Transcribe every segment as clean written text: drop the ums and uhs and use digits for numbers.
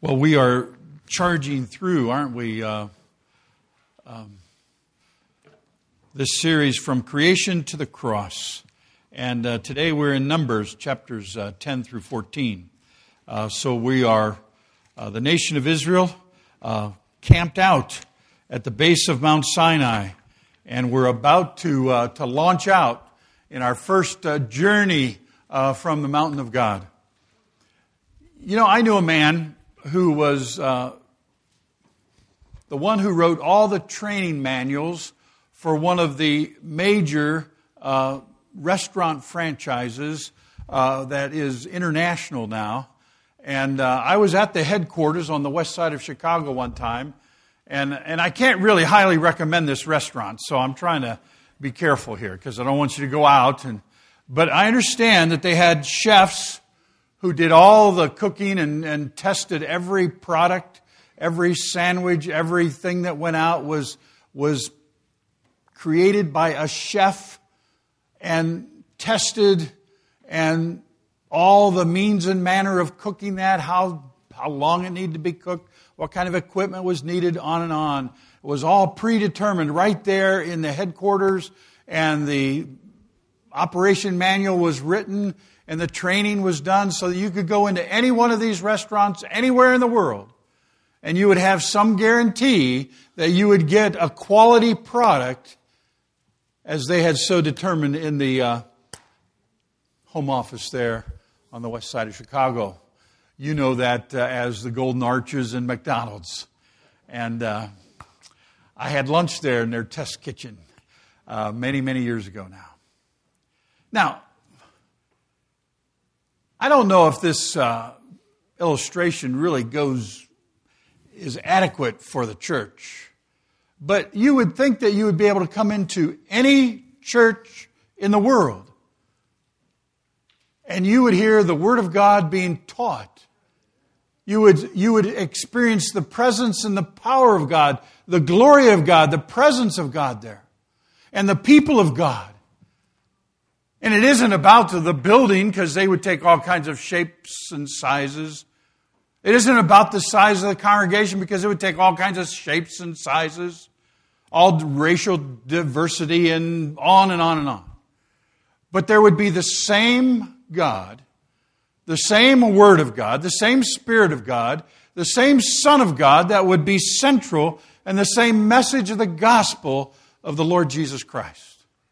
Well, we are charging through, aren't we, this series from creation to the cross. And today we're in Numbers, chapters 10 through 14. So we are the nation of Israel camped out at the base of Mount Sinai. And we're about to launch out in our first journey from the mountain of God. You know, I knew a man who was the one who wrote all the training manuals for one of the major restaurant franchises that is international now. And I was at the headquarters on the west side of Chicago one time, and I can't really highly recommend this restaurant, so I'm trying to be careful here because I don't want you to go out. But I understand that they had chefs who did all the cooking and tested every product, every sandwich, everything that went out was created by a chef and tested, and all the means and manner of cooking that, how long it needed to be cooked, what kind of equipment was needed, on and on. It was all predetermined right there in the headquarters, and the operation manual was written, and the training was done so that you could go into any one of these restaurants anywhere in the world, and you would have some guarantee that you would get a quality product as they had so determined in the home office there on the west side of Chicago. You know that as the Golden Arches and McDonald's. And I had lunch there in their test kitchen many, many years ago now. Now, I don't know if this illustration really is adequate for the church, but you would think that you would be able to come into any church in the world and you would hear the Word of God being taught. You would experience the presence and the power of God, the glory of God, the presence of God there, and the people of God. And it isn't about the building, because they would take all kinds of shapes and sizes. It isn't about the size of the congregation, because it would take all kinds of shapes and sizes, all racial diversity, and on and on and on. But there would be the same God, the same Word of God, the same Spirit of God, the same Son of God that would be central, and the same message of the gospel of the Lord Jesus Christ.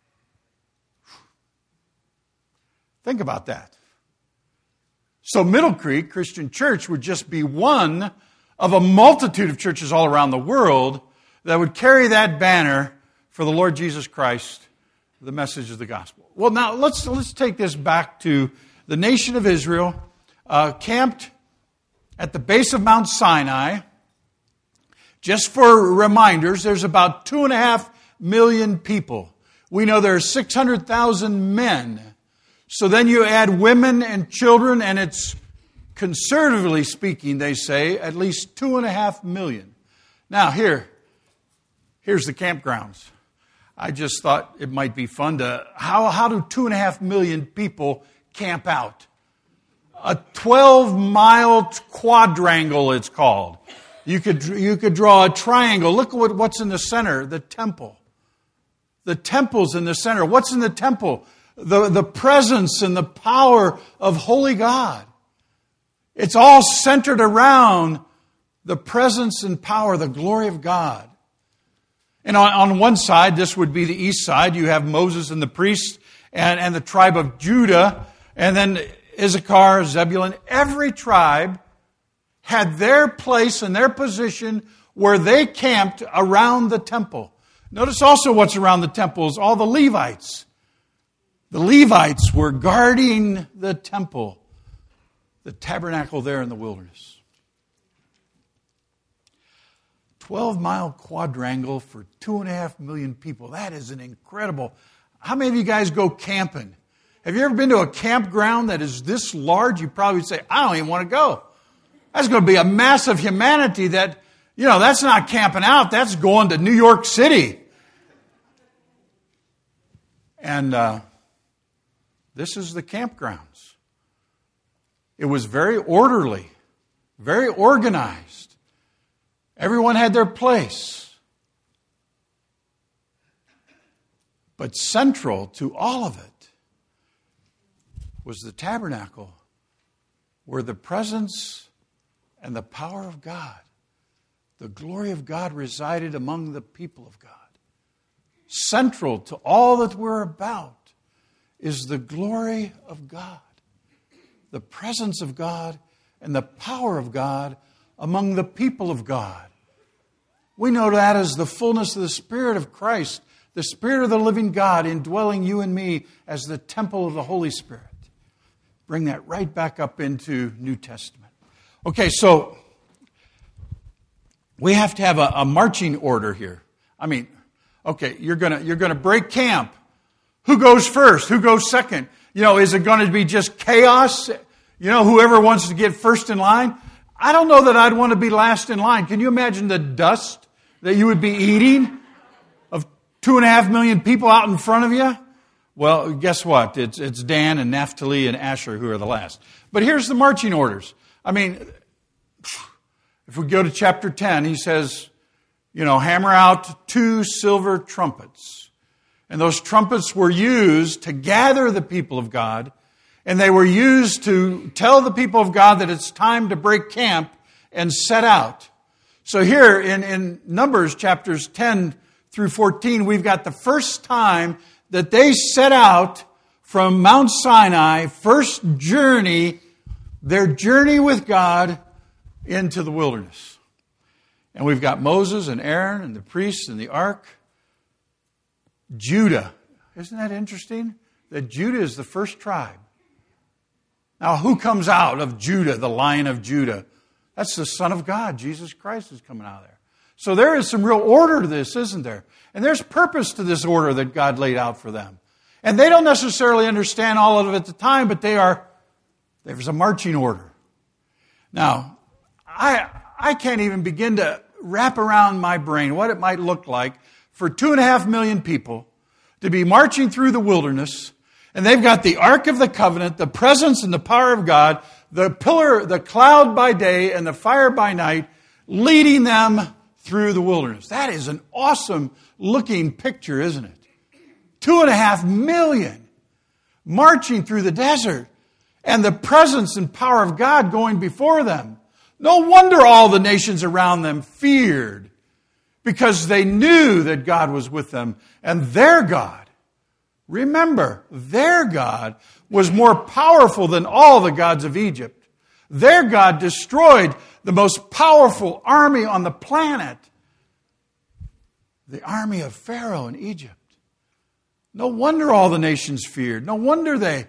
Think about that. So Middle Creek Christian Church would just be one of a multitude of churches all around the world that would carry that banner for the Lord Jesus Christ, the message of the gospel. Well, now let's take this back to the nation of Israel, camped at the base of Mount Sinai. Just for reminders, there's about 2.5 million people. We know there are 600,000 men. So then you add women and children, and it's, conservatively speaking, they say, at least 2.5 million. Now here's the campgrounds. I just thought it might be fun to, how do 2.5 million people camp out? A 12-mile quadrangle, it's called. You could draw a triangle. Look at what's in the center, the temple. The temple's in the center. What's in the temple? The presence and the power of holy God. It's all centered around the presence and power, the glory of God. And on one side, this would be the east side, you have Moses and the priests and the tribe of Judah, and then Issachar, Zebulun. Every tribe had their place and their position where they camped around the temple. Notice also what's around the temple is all the Levites. The Levites were guarding the temple, the tabernacle there in the wilderness. 12-mile quadrangle for 2.5 million people. That is an incredible. How many of you guys go camping? Have you ever been to a campground that is this large? You probably say, I don't even want to go. That's going to be a mass of humanity that, that's not camping out. That's going to New York City. And this is the campgrounds. It was very orderly, very organized. Everyone had their place. But central to all of it was the tabernacle, where the presence and the power of God, the glory of God, resided among the people of God. Central to all that we're about is the glory of God, the presence of God, and the power of God among the people of God. We know that as the fullness of the Spirit of Christ, the Spirit of the living God indwelling you and me as the temple of the Holy Spirit. Bring that right back up into New Testament. Okay, so we have to have a marching order here. I mean, okay, you're gonna break camp. Who goes first? Who goes second? Is it going to be just chaos? Whoever wants to get first in line? I don't know that I'd want to be last in line. Can you imagine the dust that you would be eating of 2.5 million people out in front of you? Well, guess what? It's Dan and Naphtali and Asher who are the last. But here's the marching orders. I mean, if we go to chapter 10, he says, hammer out 2 silver trumpets. And those trumpets were used to gather the people of God, and they were used to tell the people of God that it's time to break camp and set out. So here in Numbers chapters 10 through 14, we've got the first time that they set out from Mount Sinai, first journey, their journey with God into the wilderness. And we've got Moses and Aaron and the priests and the ark. Judah. Isn't that interesting? That Judah is the first tribe. Now, who comes out of Judah, the Lion of Judah? That's the Son of God. Jesus Christ is coming out of there. So there is some real order to this, isn't there? And there's purpose to this order that God laid out for them. And they don't necessarily understand all of it at the time, but there's a marching order. Now, I can't even begin to wrap around my brain what it might look like for 2.5 million people to be marching through the wilderness, and they've got the Ark of the Covenant, the presence and the power of God, the pillar, the cloud by day and the fire by night, leading them through the wilderness. That is an awesome looking picture, isn't it? 2.5 million marching through the desert, and the presence and power of God going before them. No wonder all the nations around them feared, because they knew that God was with them. And their God, remember, their God was more powerful than all the gods of Egypt. Their God destroyed the most powerful army on the planet, the army of Pharaoh in Egypt. No wonder all the nations feared. No wonder they...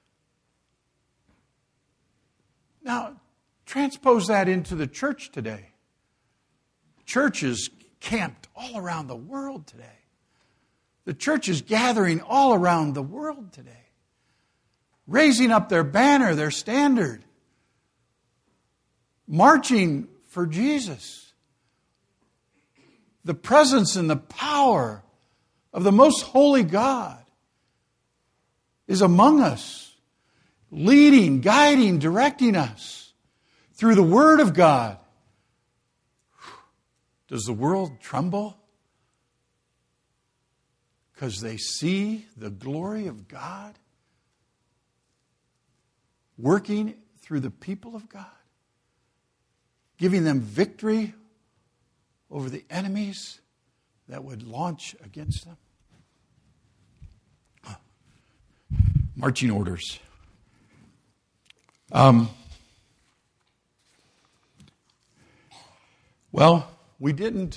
Now, transpose that into the church today. Church is camped all around the world today. The church is gathering all around the world today, raising up their banner, their standard, marching for Jesus. The presence and the power of the most holy God is among us, leading, guiding, directing us through the Word of God. Does the world tremble? Because they see the glory of God working through the people of God, giving them victory over the enemies that would launch against them. Marching orders. Well, we don't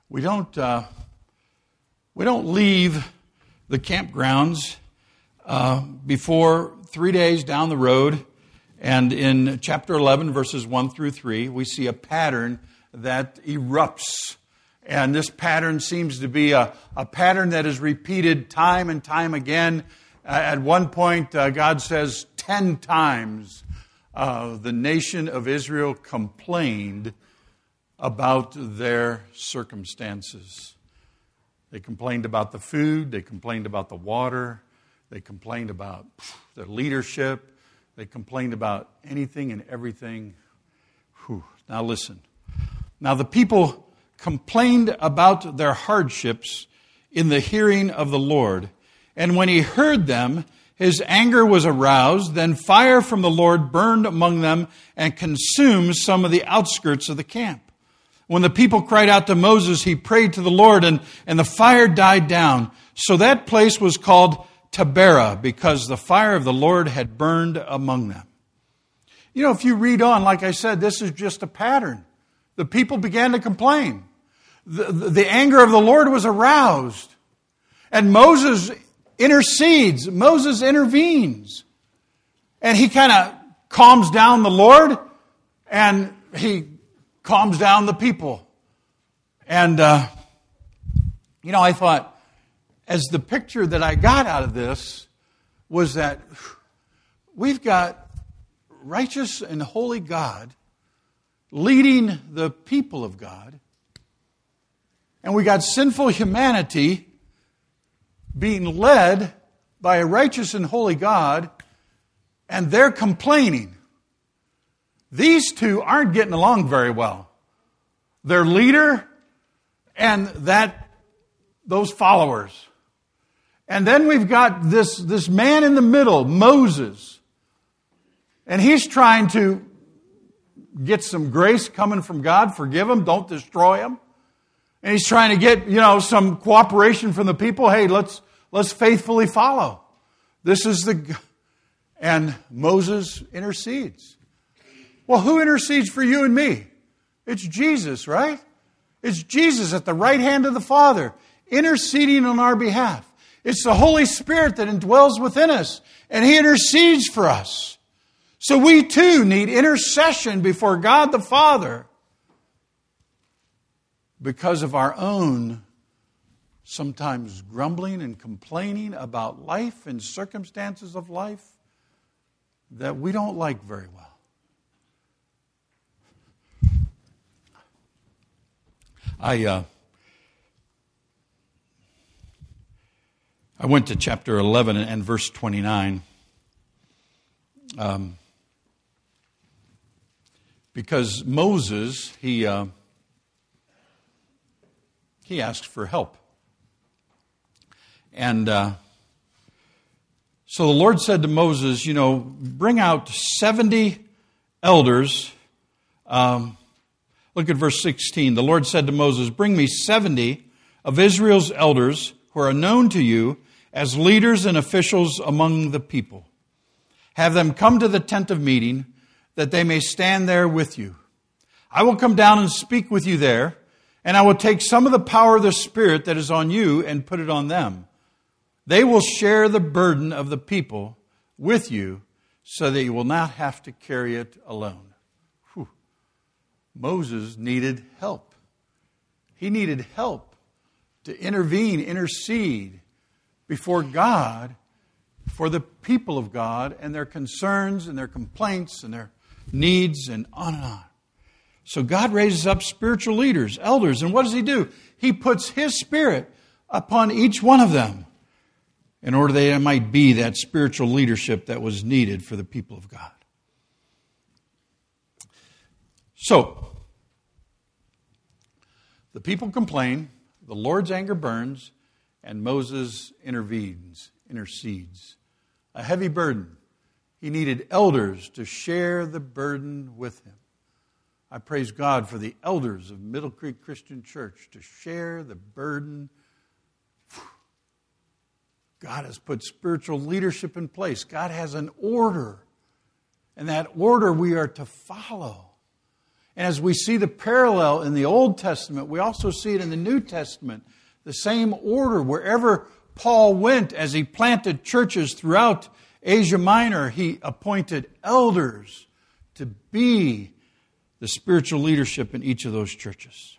leave the campgrounds before 3 days down the road. And in chapter 11, verses 1 through 3, we see a pattern that erupts. And this pattern seems to be a pattern that is repeated time and time again. At one point, God says 10 times the nation of Israel complained about their circumstances. They complained about the food. They complained about the water. They complained about the leadership. They complained about anything and everything. Now listen. Now the people complained about their hardships in the hearing of the Lord. And when he heard them, his anger was aroused. Then fire from the Lord burned among them and consumed some of the outskirts of the camp. When the people cried out to Moses, he prayed to the Lord, and the fire died down. So that place was called Taberah, because the fire of the Lord had burned among them. You know, if you read on, like I said, this is just a pattern. The people began to complain. The anger of the Lord was aroused. And Moses intercedes. Moses intervenes. And he kind of calms down the Lord, and he calms down the people. And, I thought, as the picture that I got out of this was that we've got righteous and holy God leading the people of God, and we got sinful humanity being led by a righteous and holy God, and they're complaining. These two aren't getting along very well. Their leader and those followers. And then we've got this man in the middle, Moses. And he's trying to get some grace coming from God. Forgive him, don't destroy him. And he's trying to get, some cooperation from the people. Hey, let's faithfully follow. And Moses intercedes. Well, who intercedes for you and me? It's Jesus, right? It's Jesus at the right hand of the Father, interceding on our behalf. It's the Holy Spirit that indwells within us, and He intercedes for us. So we too need intercession before God the Father because of our own sometimes grumbling and complaining about life and circumstances of life that we don't like very well. I went to chapter 11 and verse 29 because Moses, he asked for help. And so the Lord said to Moses, bring out 70 elders. Look at verse 16. The Lord said to Moses, bring me 70 of Israel's elders who are known to you as leaders and officials among the people. Have them come to the tent of meeting, that they may stand there with you. I will come down and speak with you there, and I will take some of the power of the Spirit that is on you and put it on them. They will share the burden of the people with you, so that you will not have to carry it alone. Whew. Moses needed help. He needed help to intercede before God for the people of God and their concerns and their complaints and their needs and on and on. So God raises up spiritual leaders, elders, and what does He do? He puts His Spirit upon each one of them in order that it might be that spiritual leadership that was needed for the people of God. So, the people complain, the Lord's anger burns, and Moses intercedes. A heavy burden. He needed elders to share the burden with him. I praise God for the elders of Middle Creek Christian Church to share the burden. God has put spiritual leadership in place. God has an order. And that order we are to follow. And as we see the parallel in the Old Testament, we also see it in the New Testament. The same order. Wherever Paul went as he planted churches throughout Asia Minor, he appointed elders to be the spiritual leadership in each of those churches.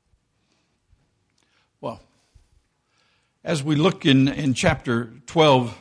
Well, as we look in chapter 12,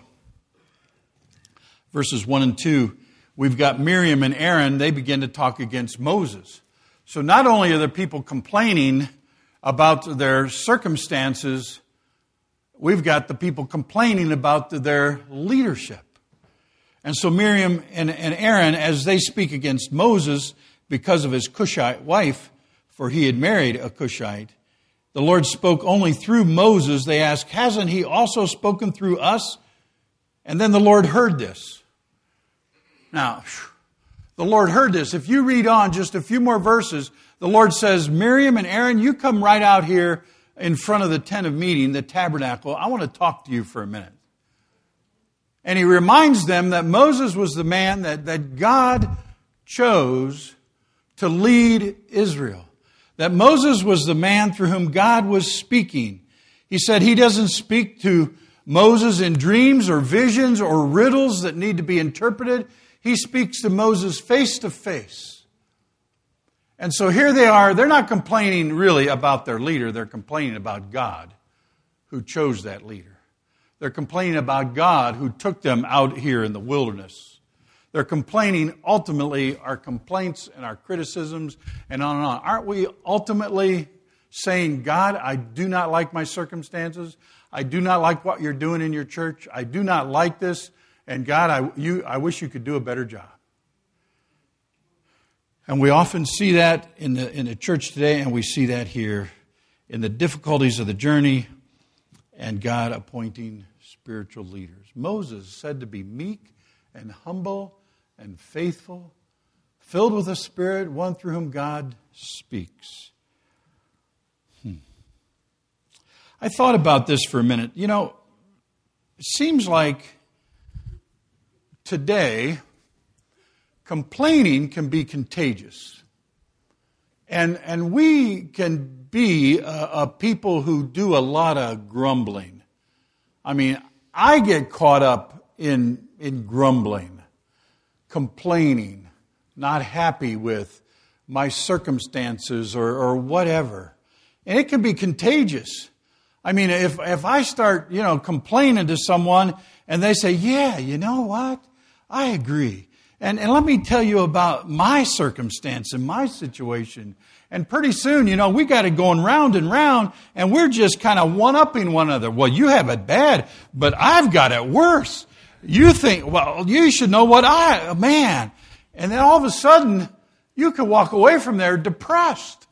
verses 1 and 2, we've got Miriam and Aaron. They begin to talk against Moses. So not only are the people complaining about their circumstances, we've got the people complaining about their leadership. And so Miriam and Aaron, as they speak against Moses, because of his Cushite wife, for he had married a Cushite. The Lord spoke only through Moses. They asked, hasn't he also spoken through us? And then the Lord heard this. Now, the Lord heard this. If you read on just a few more verses, the Lord says, Miriam and Aaron, you come right out here in front of the tent of meeting, the tabernacle. I want to talk to you for a minute. And he reminds them that Moses was the man that God chose to lead Israel. That Moses was the man through whom God was speaking. He said he doesn't speak to Moses in dreams or visions or riddles that need to be interpreted. He speaks to Moses face to face. And so here they are. They're not complaining really about their leader. They're complaining about God who chose that leader. They're complaining about God who took them out here in the wilderness. They're complaining, ultimately, our complaints and our criticisms and on and on. Aren't we ultimately saying, God, I do not like my circumstances. I do not like what you're doing in your church. I do not like this. And God, I wish you could do a better job. And we often see that in the church today, and we see that here in the difficulties of the journey and God appointing spiritual leaders. Moses is said to be meek and humble and faithful, filled with the Spirit, one through whom God speaks. I thought about this for a minute. You know, it seems like today, complaining can be contagious. And we can be a people who do a lot of grumbling. I mean, I get caught up in grumbling, complaining, not happy with my circumstances or whatever. And it can be contagious. I mean, if I start, complaining to someone and they say, yeah, you know what? I agree. And let me tell you about my circumstance and my situation. And pretty soon, we got it going round and round, and we're just kind of one-upping one another. Well, you have it bad, but I've got it worse. You think, well, you should know man. And then all of a sudden, you could walk away from there depressed.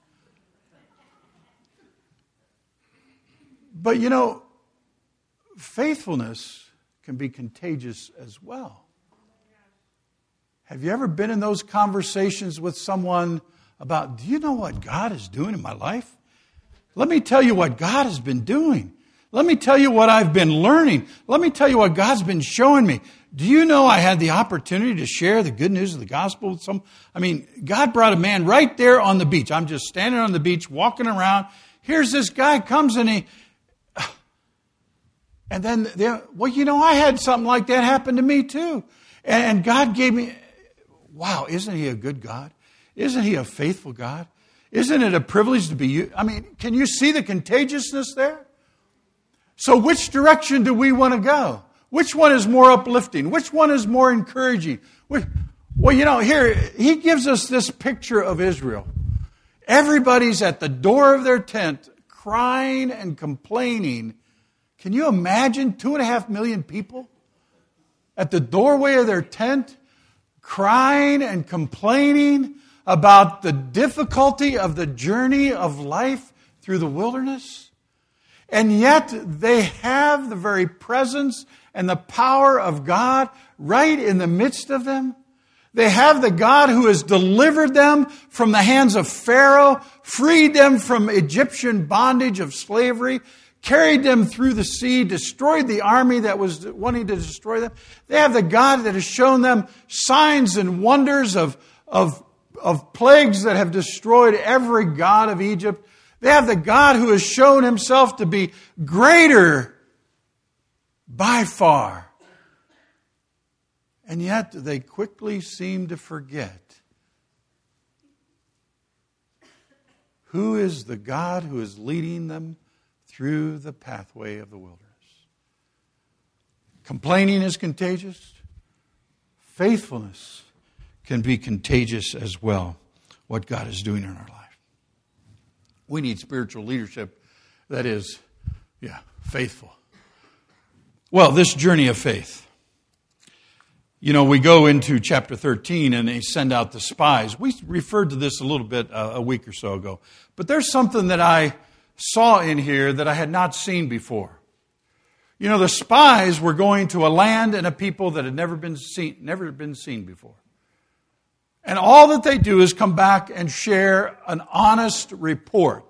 But faithfulness can be contagious as well. Have you ever been in those conversations with someone about, do you know what God is doing in my life? Let me tell you what God has been doing. Let me tell you what I've been learning. Let me tell you what God's been showing me. Do you know I had the opportunity to share the good news of the gospel with some? I mean, God brought a man right there on the beach. I'm just standing on the beach, walking around. Here's this guy comes and then, I had something like that happen to me too. And God gave me, wow, isn't He a good God? Isn't He a faithful God? Isn't it a privilege to be you? I mean, can you see the contagiousness there? So which direction do we want to go? Which one is more uplifting? Which one is more encouraging? Well, here, He gives us this picture of Israel. Everybody's at the door of their tent crying and complaining. Can you imagine 2.5 million people at the doorway of their tent crying and complaining about the difficulty of the journey of life through the wilderness? And yet they have the very presence and the power of God right in the midst of them. They have the God who has delivered them from the hands of Pharaoh, freed them from Egyptian bondage of slavery, carried them through the sea, destroyed the army that was wanting to destroy them. They have the God that has shown them signs and wonders of plagues that have destroyed every god of Egypt. They have the God who has shown Himself to be greater by far. And yet they quickly seem to forget who is the God who is leading them through the pathway of the wilderness. Complaining is contagious. Faithfulness can be contagious as well, what God is doing in our life. We need spiritual leadership that is, faithful. Well, this journey of faith. You know, we go into chapter 13 and they send out the spies. We referred to this a little bit a week or so ago. But there's something that I saw in here that I had not seen before. You know, the spies were going to a land and a people that had never been seen before. And all that they do is come back and share an honest report.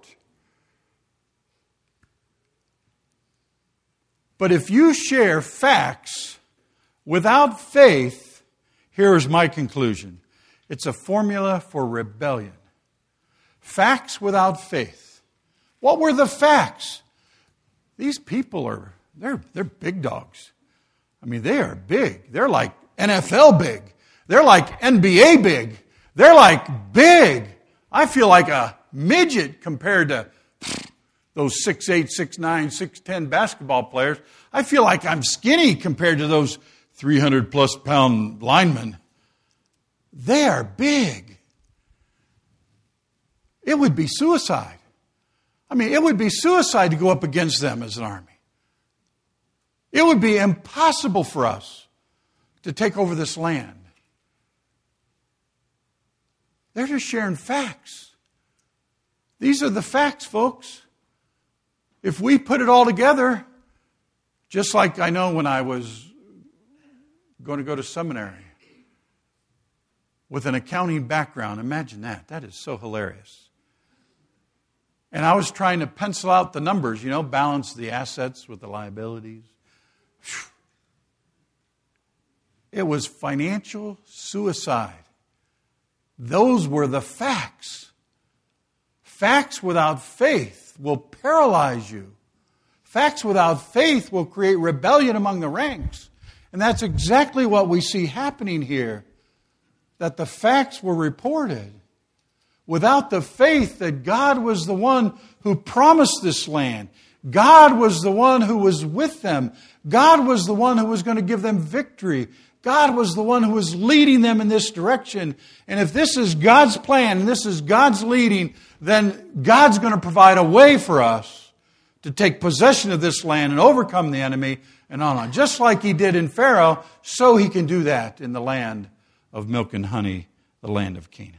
But if you share facts without faith, here is my conclusion. It's a formula for rebellion. Facts without faith. What were the facts? These people they're big dogs. I mean, they are big. They're like NFL big. They're like NBA big. They're like big. I feel like a midget compared to those 6'8", 6'9", 6'10" basketball players. I feel like I'm skinny compared to those 300-plus pound linemen. They are big. It would be suicide. I mean, it would be suicide to go up against them as an army. It would be impossible for us to take over this land. They're just sharing facts. These are the facts, folks. If we put it all together, just like I know when I was going to go to seminary with an accounting background, imagine that. That is so hilarious. And I was trying to pencil out the numbers, balance the assets with the liabilities. It was financial suicide. Those were the facts. Facts without faith will paralyze you. Facts without faith will create rebellion among the ranks. And that's exactly what we see happening here. That the facts were reported. Without the faith that God was the one who promised this land. God was the one who was with them. God was the one who was going to give them victory. God was the one who was leading them in this direction. And if this is God's plan and this is God's leading, then God's going to provide a way for us to take possession of this land and overcome the enemy and on. Just like He did in Pharaoh, so He can do that in the land of milk and honey, the land of Canaan.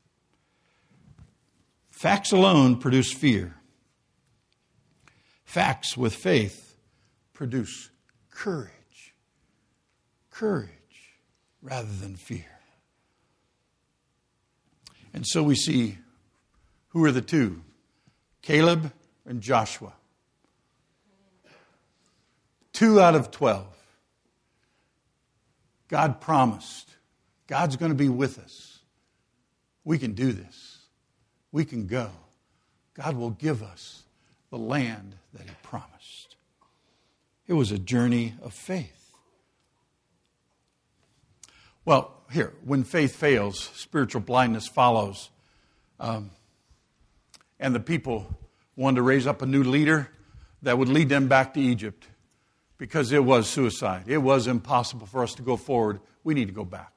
Facts alone produce fear. Facts with faith produce courage. Courage rather than fear. And so we see, who are the two? Caleb and Joshua. 2 out of 12. God promised. God's going to be with us. We can do this. We can go. God will give us the land that He promised. It was a journey of faith. Well, here, when faith fails, spiritual blindness follows. And the people wanted to raise up a new leader that would lead them back to Egypt because it was suicide. It was impossible for us to go forward. We need to go back.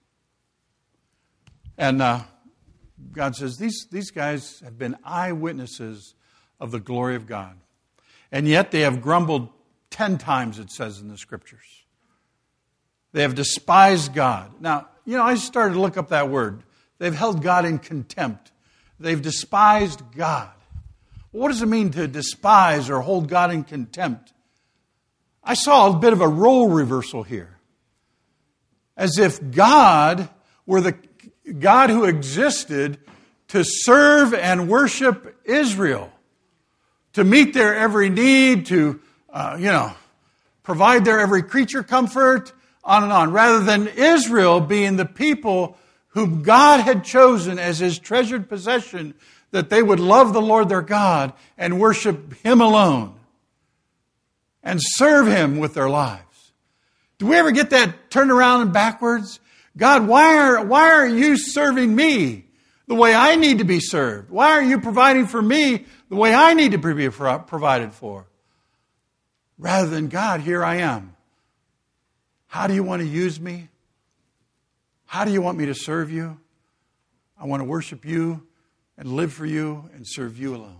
And God says, these guys have been eyewitnesses of the glory of God. And yet they have grumbled 10 times, it says in the Scriptures. They have despised God. Now, I started to look up that word. They've held God in contempt. They've despised God. What does it mean to despise or hold God in contempt? I saw a bit of a role reversal here. As if God were the God who existed to serve and worship Israel. To meet their every need, to, provide their every creature comfort, on and on, rather than Israel being the people whom God had chosen as His treasured possession, that they would love the Lord their God and worship Him alone and serve Him with their lives. Do we ever get that turned around and backwards? God, why are you serving me the way I need to be served? Why are you providing for me the way I need to be provided for? Rather than, God, here I am. How do you want to use me? How do you want me to serve you? I want to worship you and live for you and serve you alone.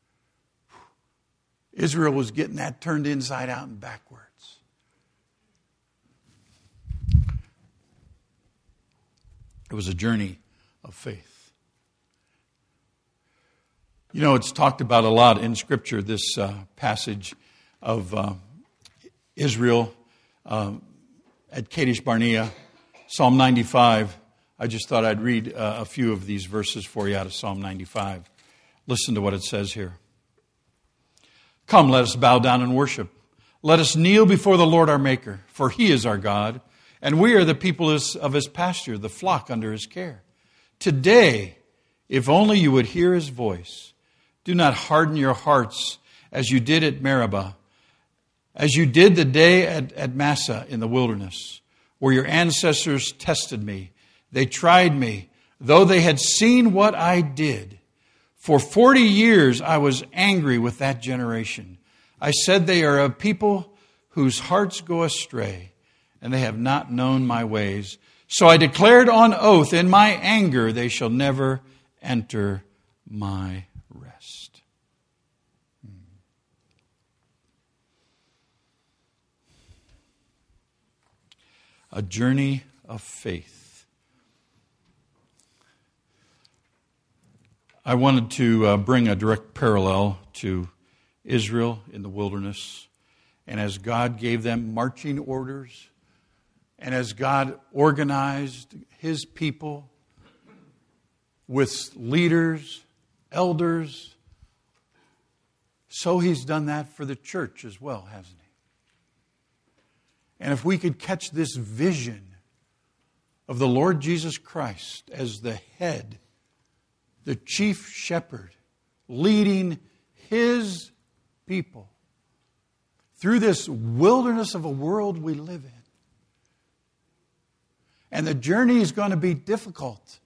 Israel was getting that turned inside out and backwards. It was a journey of faith. You know, it's talked about a lot in Scripture, this passage of Israel at Kadesh Barnea, Psalm 95. I just thought I'd read a few of these verses for you out of Psalm 95. Listen to what it says here. Come, let us bow down and worship. Let us kneel before the Lord our Maker, for He is our God, and we are the people of His pasture, the flock under His care. Today, if only you would hear His voice, do not harden your hearts as you did at Meribah, as you did the day at Massah in the wilderness, where your ancestors tested me. They tried me, though they had seen what I did. For 40 years I was angry with that generation. I said they are a people whose hearts go astray, and they have not known my ways. So I declared on oath, in my anger they shall never enter my rest. A journey of faith. I wanted to bring a direct parallel to Israel in the wilderness. And as God gave them marching orders, and as God organized His people with leaders, elders, so He's done that for the church as well, hasn't He? And if we could catch this vision of the Lord Jesus Christ as the head, the chief shepherd, leading His people through this wilderness of a world we live in. And the journey is going to be difficult.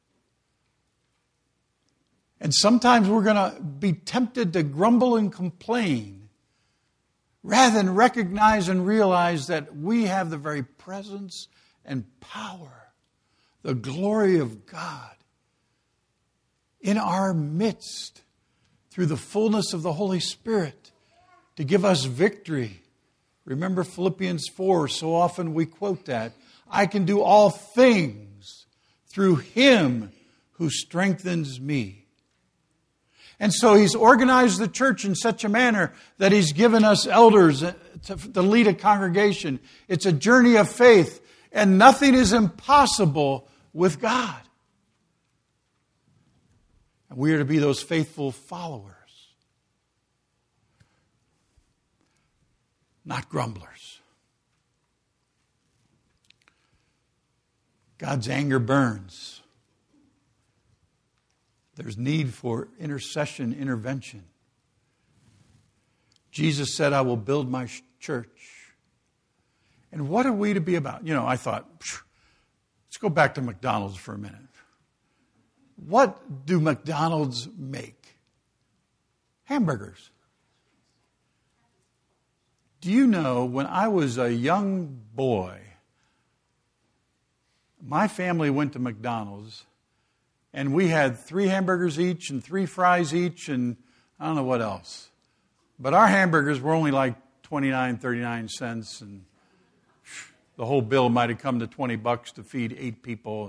And sometimes we're going to be tempted to grumble and complain rather than recognize and realize that we have the very presence and power, the glory of God in our midst through the fullness of the Holy Spirit to give us victory. Remember Philippians 4, so often we quote that. I can do all things through Him who strengthens me. And so He's organized the church in such a manner that He's given us elders to lead a congregation. It's a journey of faith, and nothing is impossible with God. And we are to be those faithful followers, not grumblers. God's anger burns. There's need for intercession, intervention. Jesus said, I will build my church. And what are we to be about? You know, I thought, let's go back to McDonald's for a minute. What do McDonald's make? Hamburgers. Do you know, when I was a young boy, my family went to McDonald's, and we had 3 hamburgers each and 3 fries each, and I don't know what else. But our hamburgers were only like 29, 39 cents, and the whole bill might have come to $20 to feed 8 people.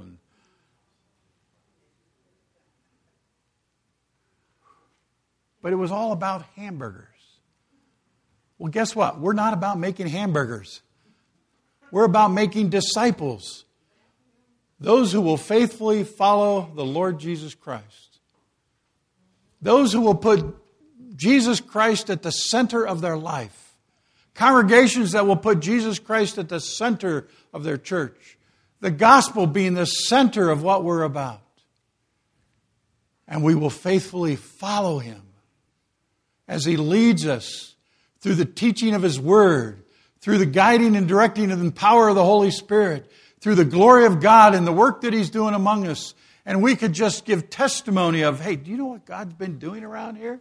But it was all about hamburgers. Well, guess what? We're not about making hamburgers. We're about making disciples. Those who will faithfully follow the Lord Jesus Christ. Those who will put Jesus Christ at the center of their life. Congregations that will put Jesus Christ at the center of their church. The gospel being the center of what we're about. And we will faithfully follow Him as He leads us through the teaching of His Word, through the guiding and directing of the power of the Holy Spirit, through the glory of God and the work that He's doing among us. And we could just give testimony of, hey, do you know what God's been doing around here?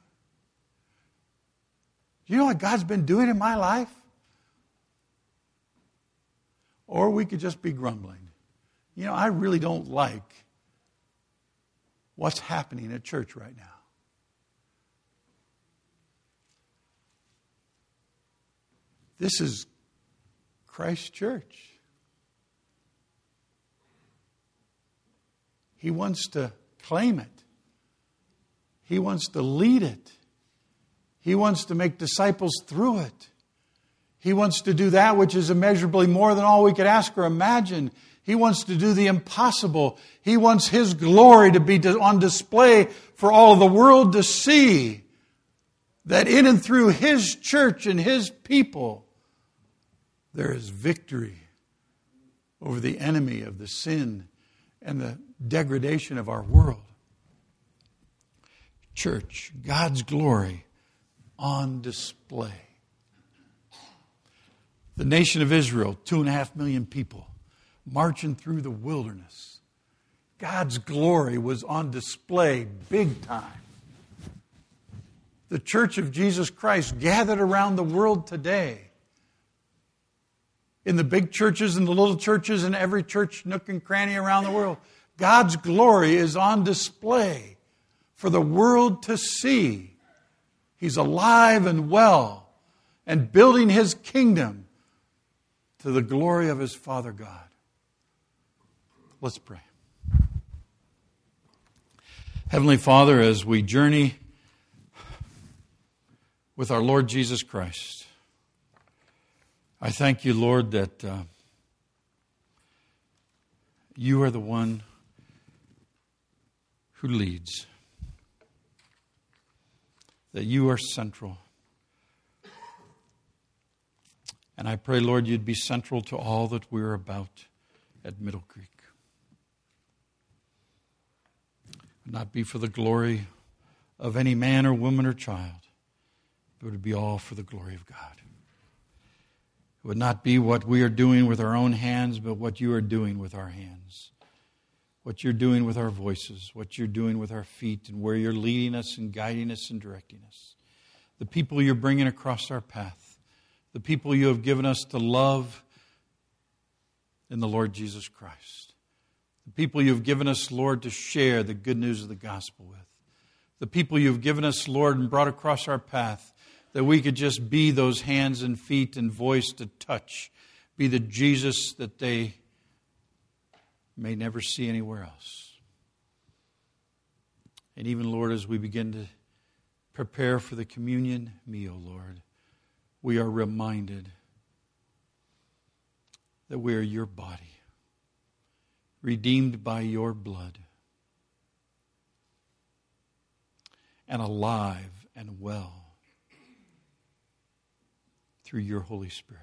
Do you know what God's been doing in my life? Or we could just be grumbling. You know, I really don't like what's happening at church right now. This is Christ's church. He wants to claim it. He wants to lead it. He wants to make disciples through it. He wants to do that which is immeasurably more than all we could ask or imagine. He wants to do the impossible. He wants His glory to be on display for all of the world to see. That in and through His church and His people, there is victory over the enemy of the sin and the degradation of our world. Church, God's glory on display. The nation of Israel, 2.5 million people, marching through the wilderness. God's glory was on display big time. The Church of Jesus Christ gathered around the world today. In the big churches and the little churches and every church nook and cranny around the world, God's glory is on display for the world to see. He's alive and well and building His kingdom to the glory of His Father God. Let's pray. Heavenly Father, as we journey with our Lord Jesus Christ, I thank You, Lord, that You are the one who leads, that You are central. And I pray, Lord, You'd be central to all that we're about at Middle Creek. It would not be for the glory of any man or woman or child, but it would be all for the glory of God. It would not be what we are doing with our own hands, but what You are doing with our hands. What You're doing with our voices, what You're doing with our feet, and where You're leading us and guiding us and directing us. The people You're bringing across our path. The people You have given us to love in the Lord Jesus Christ. The people You've given us, Lord, to share the good news of the gospel with. The people You've given us, Lord, and brought across our path, that we could just be those hands and feet and voice to touch. Be the Jesus that they may never see anywhere else. And even, Lord, as we begin to prepare for the communion meal, Lord, we are reminded that we are Your body, redeemed by Your blood, and alive and well through Your Holy Spirit.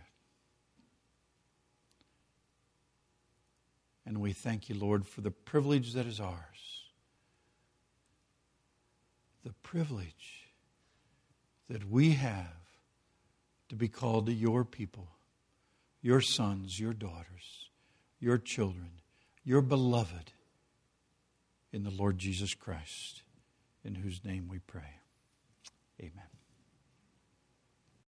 And we thank You, Lord, for the privilege that is ours. The privilege that we have to be called to Your people, Your sons, Your daughters, Your children, Your beloved, in the Lord Jesus Christ, in whose name we pray. Amen.